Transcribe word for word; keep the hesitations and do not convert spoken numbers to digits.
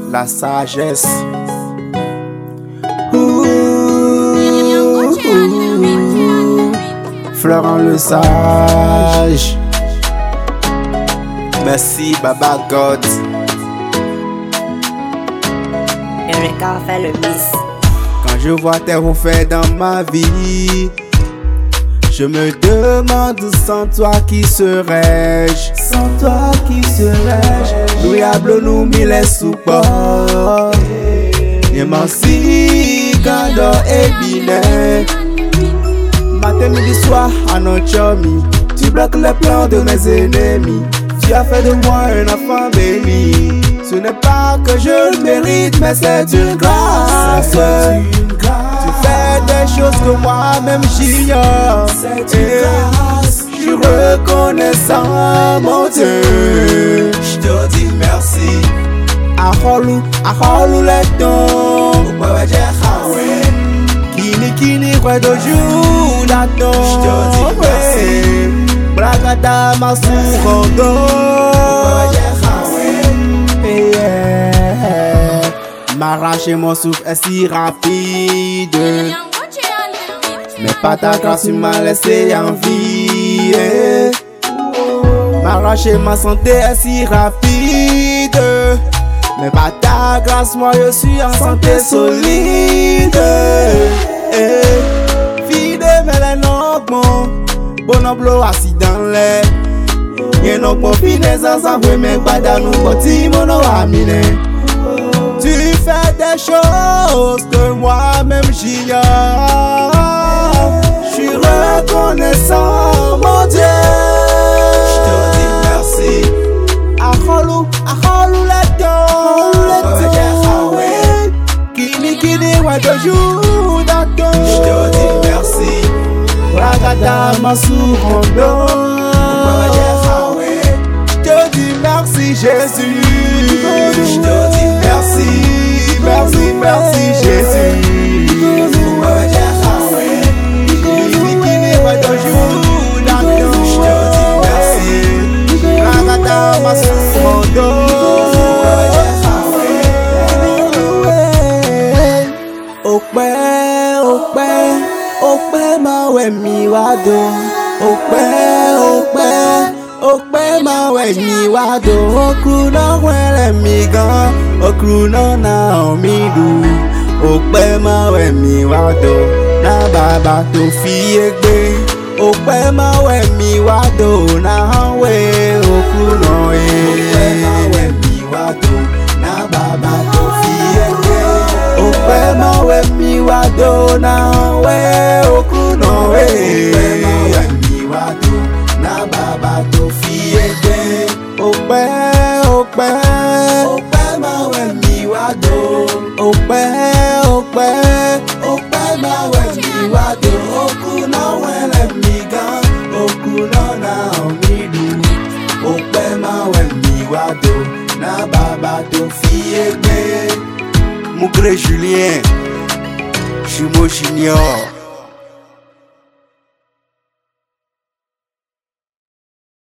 la sagesse. Florent le sage. Merci Baba God. Eureka fait le miss. Quand je vois tes refaits dans ma vie, je me demande sans toi qui serais-je. Sans toi qui serais-je. Nous diable nous mille souport. Yemansi Gando et Binet. Matin, midi, soir, à notre chummy. Tu bloques les plans de mes ennemis. Tu as fait de moi un enfant béni. Ce n'est pas que je le mérite, mais c'est une grâce. Tu fais des choses que moi-même j'ignore. C'est une grâce. Je suis reconnaissant, mon Dieu. Je te dis merci. Aholu, aholu les dons. Kini, kini, quoi de jour d'attente. Je te dis merci. Bragada, ma sourando. M'arracher mon souffle est si rapide. Mais pas ta grâce, tu m'as laissé en vie. M'arracher ma santé est si rapide. Mais pas ta grâce, moi je suis en santé solide. Fide, mais les noms, bon emploi assis dans l'air. Y'a non pour finesse, ça veut même pas dans nous, petit mon amine. Tu fais des choses que moi-même j'ignore. Je suis reconnaissant, mon Dieu. Je te dis merci. Aholu, aholu les dons. Kini, kini, ouais de jour d'attente. Je te dis merci. Ragada, ma sourando. Je te dis merci, Jésus. Je te dis merci, merci, merci, Jésus. Okpe, okpe, okpe ma we mi wado. Okpe, okpe, okpe ma we mi wado. Okru no wele mi gan, okru no na omi du. Okpe ma we mi wado, na baba to fi egbe. Okpe ma we mi wado, na we okru no e. Okpe ma we mi wado, na baba to fi egbe. Okpe ma we mi wado, na we okru no e. Okpe ma we mi wado, na baba to fi egbe. Okpe, okpe, okpe ma we mi wado. Okpe, okpe, okpe ma we mi wado. Okru no wele mi gan, okru no na omi du. Okpe ma we mi wado, na baba to fi egbe. Mougre Julien, Jumeau Junior.